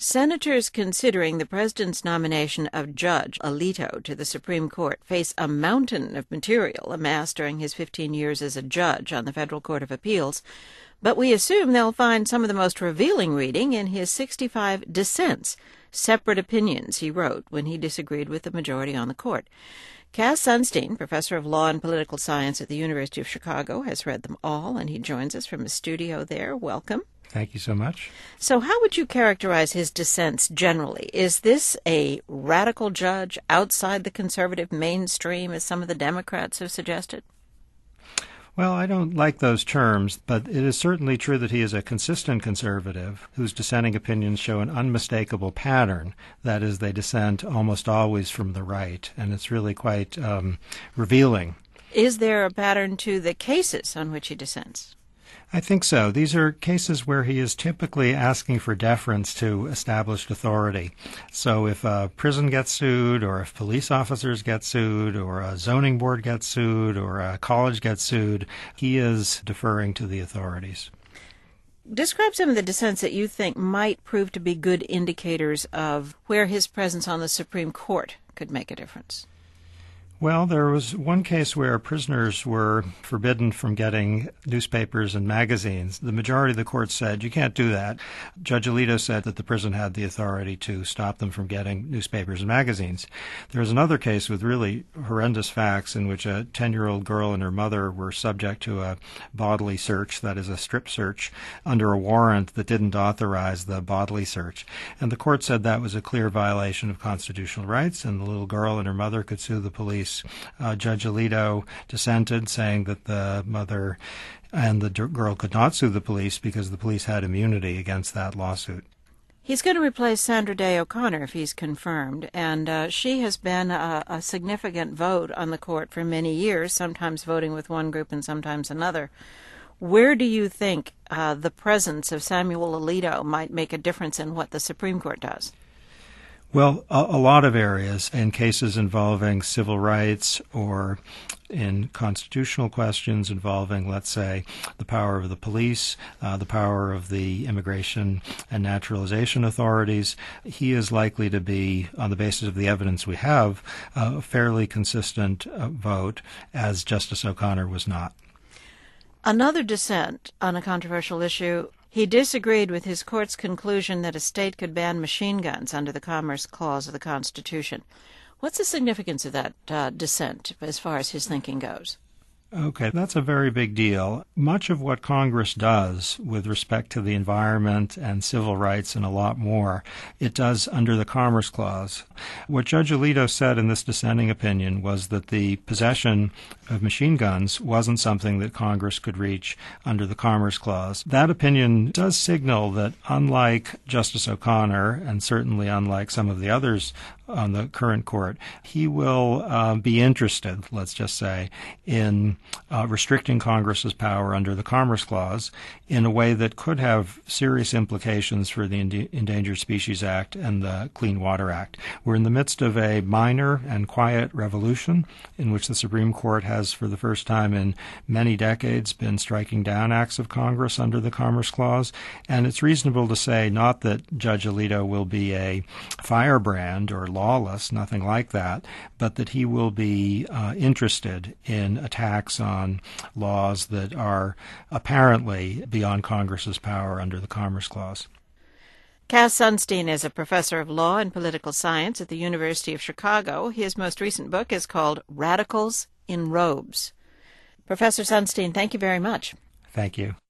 Senators considering the president's nomination of Judge Alito to the Supreme Court face a mountain of material amassed during his 15 years as a judge on the Federal Court of Appeals, but we assume they'll find some of the most revealing reading in his 65 dissents, separate opinions he wrote when he disagreed with the majority on the court. Cass Sunstein, professor of law and political science at the University of Chicago, has read them all, and he joins us from his studio there. Welcome. Thank you so much. So how would you characterize his dissents generally? Is this a radical judge outside the conservative mainstream, as some of the Democrats have suggested? Well, I don't like those terms, but it is certainly true that he is a consistent conservative whose dissenting opinions show an unmistakable pattern. That is, they dissent almost always from the right, and it's really quite revealing. Is there a pattern to the cases on which he dissents? I think so. These are cases where he is typically asking for deference to established authority. So if a prison gets sued, or if police officers get sued, or a zoning board gets sued, or a college gets sued, he is deferring to the authorities. Describe some of the dissents that you think might prove to be good indicators of where his presence on the Supreme Court could make a difference. Well, there was one case where prisoners were forbidden from getting newspapers and magazines. The majority of the court said, you can't do that. Judge Alito said that the prison had the authority to stop them from getting newspapers and magazines. There was another case with really horrendous facts in which a 10-year-old girl and her mother were subject to a bodily search, that is a strip search, under a warrant that didn't authorize the bodily search. And the court said that was a clear violation of constitutional rights, and the little girl and her mother could sue the police. Judge Alito dissented, saying that the mother and the girl could not sue the police because the police had immunity against that lawsuit. He's going to replace Sandra Day O'Connor if he's confirmed, and she has been a significant vote on the court for many years, sometimes voting with one group and sometimes another. Where do you think the presence of Samuel Alito might make a difference in what the Supreme Court does? Well, a lot of areas. In cases involving civil rights or in constitutional questions involving, let's say, the power of the police, the power of the immigration and naturalization authorities, he is likely to be, on the basis of the evidence we have, a fairly consistent vote, as Justice O'Connor was not. Another dissent on a controversial issue. He disagreed with his court's conclusion that a state could ban machine guns under the Commerce Clause of the Constitution. What's the significance of that dissent as far as his thinking goes? Okay, that's a very big deal. Much of what Congress does with respect to the environment and civil rights and a lot more, it does under the Commerce Clause. What Judge Alito said in this dissenting opinion was that the possession of machine guns wasn't something that Congress could reach under the Commerce Clause. That opinion does signal that, unlike Justice O'Connor, and certainly unlike some of the others on the current court, he will be interested, let's just say, in restricting Congress's power under the Commerce Clause in a way that could have serious implications for the Endangered Species Act and the Clean Water Act. We're in the midst of a minor and quiet revolution in which the Supreme Court has, for the first time in many decades, been striking down acts of Congress under the Commerce Clause, and it's reasonable to say not that Judge Alito will be a firebrand or lawless, nothing like that, but that he will be interested in attacks on laws that are apparently beyond Congress's power under the Commerce Clause. Cass Sunstein is a professor of law and political science at the University of Chicago. His most recent book is called Radicals in Robes. Professor Sunstein, thank you very much. Thank you.